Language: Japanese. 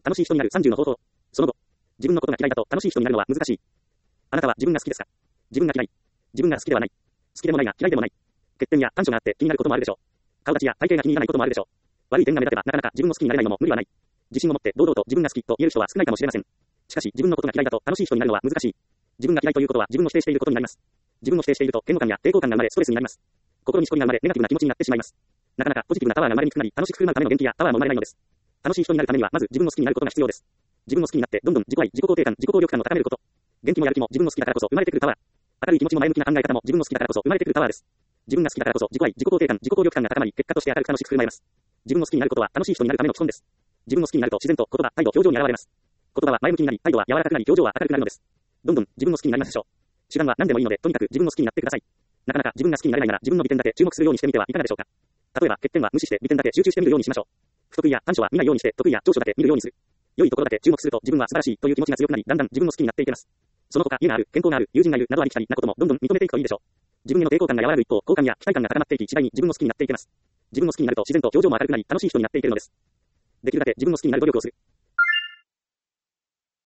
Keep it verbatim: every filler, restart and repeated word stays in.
楽しい人になるさんじゅうの方法。その後、自分のことが嫌いだと楽しい人になるのは難しい。あなたは自分が好きですか？自分が嫌い。自分が好きではない。好きでもないが嫌いでもない。欠点や短所があって気になることもあるでしょう。顔立ちや体型が気に入らないこともあるでしょう。悪い点が目立てばなかなか自分を好きになれないのも無理はない。自信を持って堂々と自分が好きと言える人は少ないかもしれません。しかし自分のことが嫌いだと楽しい人になるのは難しい。自分が嫌いということは自分を否定していることになります。自分を否定していると嫌悪感や抵抗感が生まれストレスになります。心にしこりが生まれネガティブな気持ちになってしまいます。なかなかポジティブなパワーが生まれにくくなり楽しく振る舞うための元気やパワーも生まれないのです。楽しい人になるためにはまず自分を好きになることが必要です。自分を好きになってどんどん自己愛、自己肯定感、自己効力感を高めること。元気もやる気も自分の好きだからこそ生まれてくるパワー。明るい気持ちも前向きな考え方も自分の好きだからこそ生まれてくるパワーです。自分が好きだからこそ自己愛、自己肯定感、自己効力感が高まり結果として明るく楽しく振る舞います。自分の好きになることは楽しい人になるための基本です。自分を好きになると自然と言葉、態度、表情に現れます。言葉は前向きになり、態度は柔らかくなり、表情は明るくなるのです。どんどん自分を好きになりますでしょう。手段は何でもいいので、とにかく自分を好きになってください。なかなか自分が好きになれないなら自分の美点だけ注目するようにしてみてはいかがでしょうか。例えば欠点は無視して美点だけ集中してみるようにしましょう。不得意や短所は見ないようにして得意や長所だけ見るようにする。良いところだけ注目すると自分は素晴らしいという気持ちが強くなり、だんだん自分を好きになっていけます。その他、家がある、健康がある、友人がいるなどありきたりなこともどんどん認めていくといいでしょう。自分への抵抗感が和らぐ一方、好感や期待感が高まっていき、次第に自分を好きになっていけます。自分を好きになると自然と表情も明るくなり、楽しい人になっていけるのです。できるだけ自分を好きになる努力をする。